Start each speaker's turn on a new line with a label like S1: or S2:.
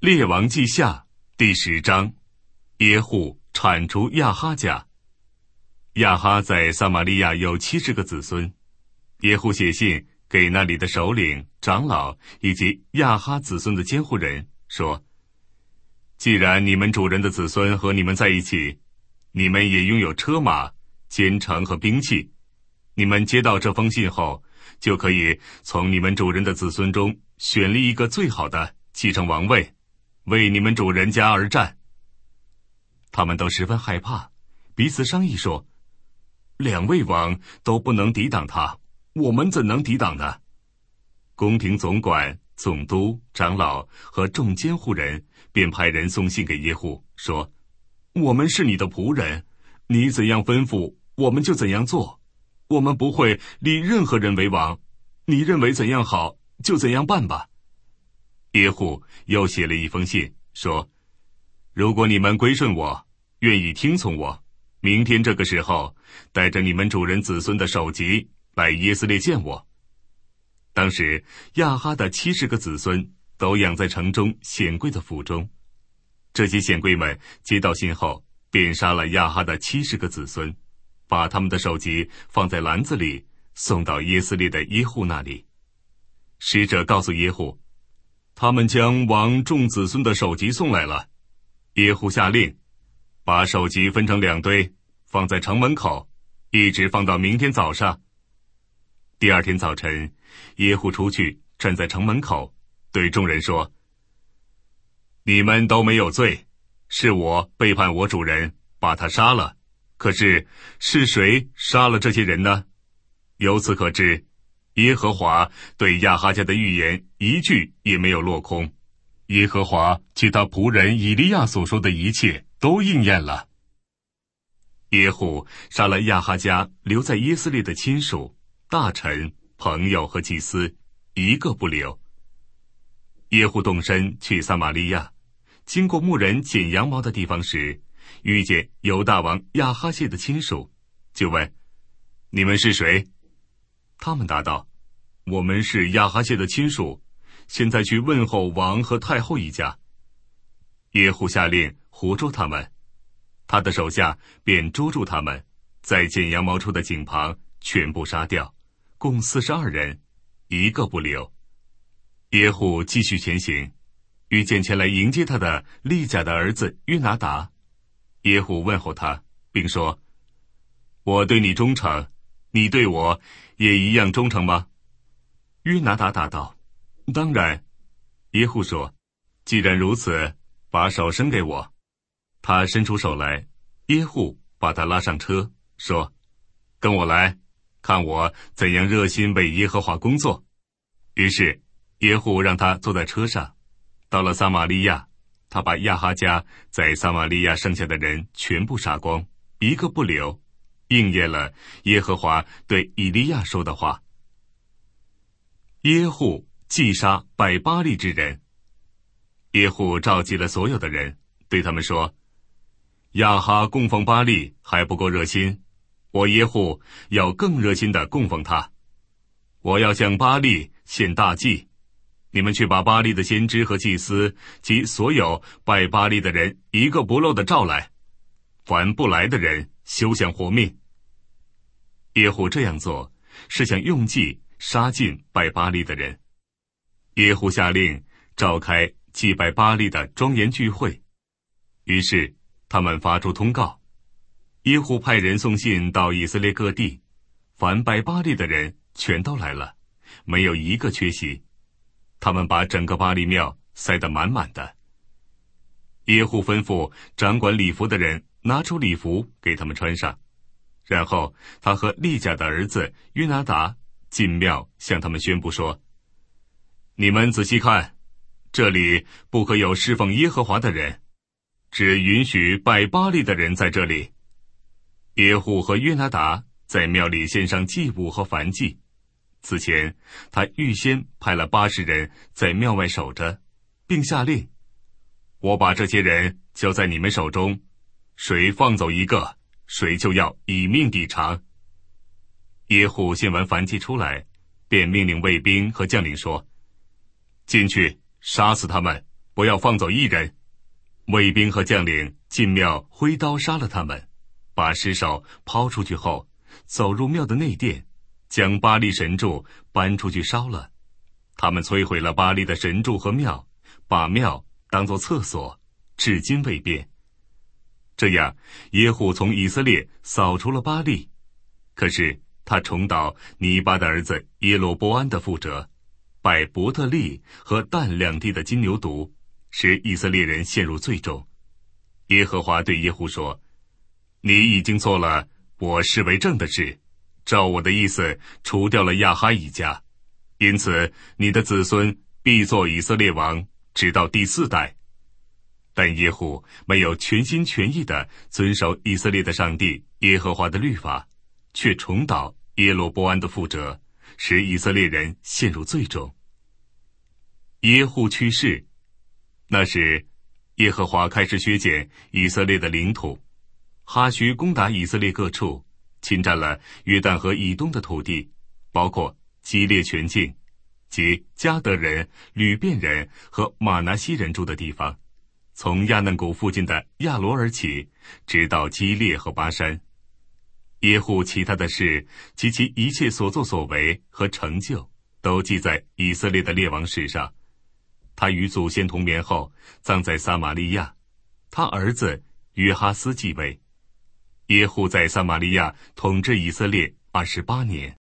S1: 列王记下第10章，耶户铲除亚哈家。亚哈在撒玛利亚有70个子孙，耶户写信给那里的首领、长老以及亚哈子孙的监护人，说：既然你们主人的子孙和你们在一起，你们也拥有车马、坚城和兵器，你们接到这封信后，就可以从你们主人的子孙中选立一个最好的继承王位，为你们主人家而战。他们都十分害怕，彼此商议说：2位王都不能抵挡他，我们怎能抵挡呢？宫廷总管、总督、长老和众监护人便派人送信给耶户，说：我们是你的仆人，你怎样吩咐，我们就怎样做，我们不会立任何人为王，你认为怎样好，就怎样办吧。耶户又写了一封信，说：如果你们归顺我，愿意听从我，明天这个时候，带着你们主人子孙的首级来耶斯列见我。当时亚哈的70个子孙都养在城中显贵的府中，这些显贵们接到信后，便杀了亚哈的70个子孙，把他们的首级放在篮子里，送到耶斯列的耶户那里。使者告诉耶户，他们将王众子孙的首级送来了。耶户下令，把首级分成2堆，放在城门口，一直放到明天早上。第2天早晨，耶户出去，站在城门口，对众人说：你们都没有罪，是我背叛我主人，把他杀了。可是谁杀了这些人呢？由此可知，耶和华对亚哈家的预言一句也没有落空，耶和华借他仆人以利亚所说的一切都应验了。耶户杀了亚哈家留在耶斯列的亲属、大臣、朋友和祭司，一个不留。耶户动身去撒玛利亚，经过牧人剪羊毛的地方时，遇见犹大王亚哈谢的亲属，就问：你们是谁？他们答道：我们是亚哈谢的亲属，现在去问候王和太后一家。耶户下令活捉他们，他的手下便捉住他们，在剪羊毛处的井旁全部杀掉，共42人，一个不留。耶户继续前行，遇见前来迎接他的利甲的儿子约拿达。耶户问候他，并说：我对你忠诚，你对我也一样忠诚吗？约拿达答道：当然。耶户说：既然如此，把手伸给我。他伸出手来，耶户把他拉上车，说：跟我来，看我怎样热心为耶和华工作。于是耶户让他坐在车上，到了撒玛利亚，他把亚哈家在撒玛利亚剩下的人全部杀光，一个不留，应验了耶和华对以利亚说的话。耶户击杀拜巴力之人。耶户召集了所有的人，对他们说：亚哈供奉巴力还不够热心，我耶户要更热心地供奉他。我要向巴力献大祭，你们去把巴力的先知和祭司及所有拜巴力的人一个不漏地召来，凡不来的人休想活命。耶户这样做，是想用计杀尽拜巴力的人。耶户下令召开祭拜巴力的庄严聚会，于是他们发出通告，耶户派人送信到以色列各地，凡拜巴力的人全都来了，没有一个缺席。他们把整个巴力庙塞得满满的。耶户吩咐掌管礼服的人拿出礼服给他们穿上，然后他和利甲的儿子约拿达进庙向他们宣布说：你们仔细看，这里不可有侍奉耶和华的人，只允许拜巴力的人在这里。耶户和约拿达在庙里献上祭物和燔祭，此前他预先派了80人在庙外守着，并下令：我把这些人交在你们手中，谁放走一个，谁就要以命抵偿。耶户献完燔祭出来，便命令卫兵和将领说：进去杀死他们， 不要放走一人。卫兵和将领进庙挥刀杀了他们，把尸首抛出去后，走入庙的内殿，将巴力神柱搬出去烧了。他们摧毁了巴力的神柱和庙，把庙当作厕所，至今未变。这样，耶户从以色列扫除了巴力。可是他重蹈尼巴的儿子耶罗波安的覆辙，拜伯特利和但两地的金牛犊，使以色列人陷入罪中。耶和华对耶户说：你已经做了我视为正的事，照我的意思除掉了亚哈一家，因此你的子孙必做以色列王，直到第4代。但耶户没有全心全意地遵守以色列的上帝耶和华的律法，却重蹈耶罗波安的覆辙，使以色列人陷入罪中。耶户去世，那时耶和华开始削减以色列的领土，哈须攻打以色列各处，侵占了约旦河以东的土地，包括基列全境，即迦得人、吕遍人和玛拿西人住的地方，从亚嫩谷附近的亚罗尔起，直到基列和巴山。耶户其他的事及其一切所作所为和成就，都记在以色列的列王史上。他与祖先同眠后，葬在撒玛利亚。他儿子约哈斯继位。耶户在撒玛利亚统治以色列28年。